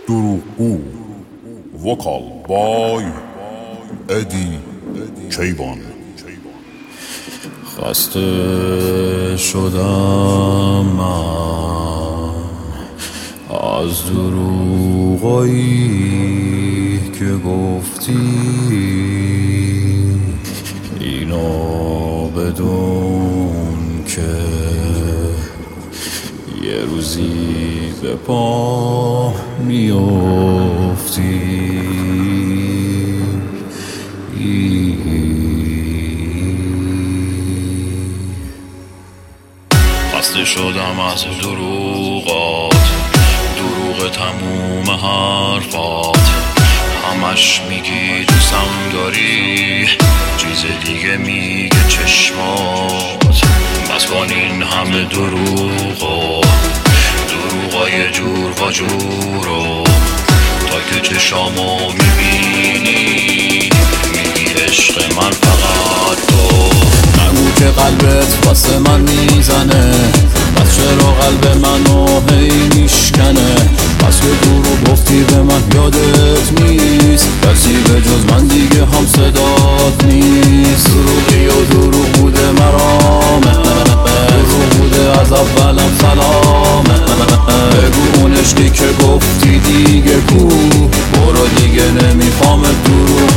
دروغگو وکال بای ادی کیوان. خسته شدم من از دروغایی که گفتی، اینو بدون که یه روزی به پا میافتی. خسته شدم از دروغات، دروغ تموم حرفات. همش میگی دوستم داری، چیز دیگه میگه چشمات. بس کن این همه دروغای جور و جورو، تا که چشامو میبینی میگی عشق من فقط تو. نگو که قلبت واسه من میزنه، بس چرا قلب منو هی میشکنه. بس که دورو گفتی به من یادت نیست، کسی به جز من دیگه هم صدات نیست. دروغی و دروغ بوده مرامه، دروغ بوده از اولم سلامه. بگو اون عشقی که گفتی دیگه کو، برو دیگه نمیخوام دروغ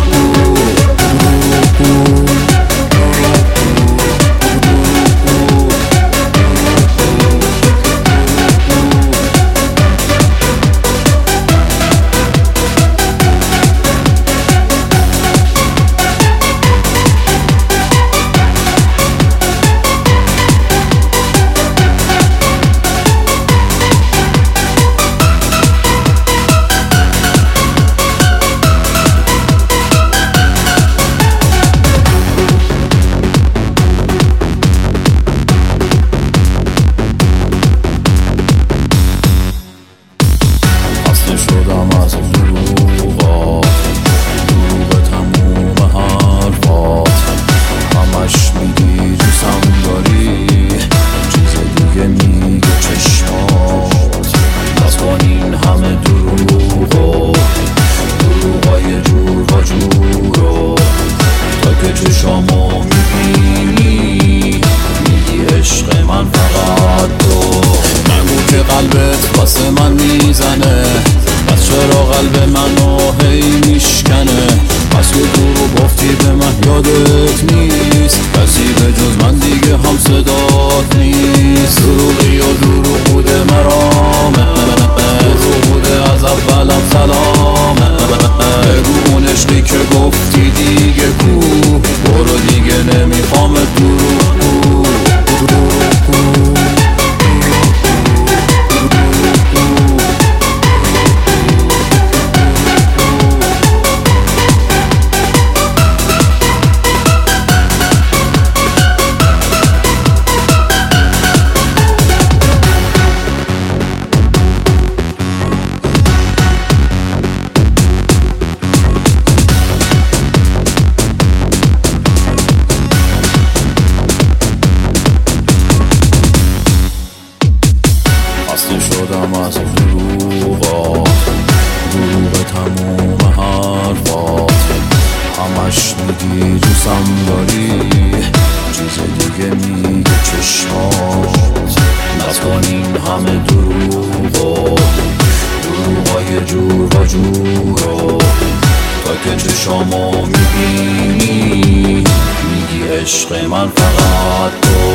شدم از دروغات، دروغ تموم حرفات. همش میگی دوستم داری، چیز دیگه میگه چشمات. بس کن این همه دروغای جور و جورو، تا که چشامو میبینی میگی عشق من فقط تو. نگو که قلبت واسه من میزنه، بس چرا قلب منو هی میشکنه. بس که دورو گفتی به من یادت نیست، کسی به جز من دیگه هم صدات نیست. دروغی و دروغ بوده مرامه، دروغ بوده از اولم سلامه. بگو اون عشقی که گفتی دیگه کو، برو دیگه نمیخوام دروغ. خسته شدم از دروغات، دروغ تموم حرفات. همش میگی دوستم داری، چیز دیگه میگه چشمات. بس کن این همه دروغای جور و جورو، تا که چشامو میبینی میگی عشق من فقط تو.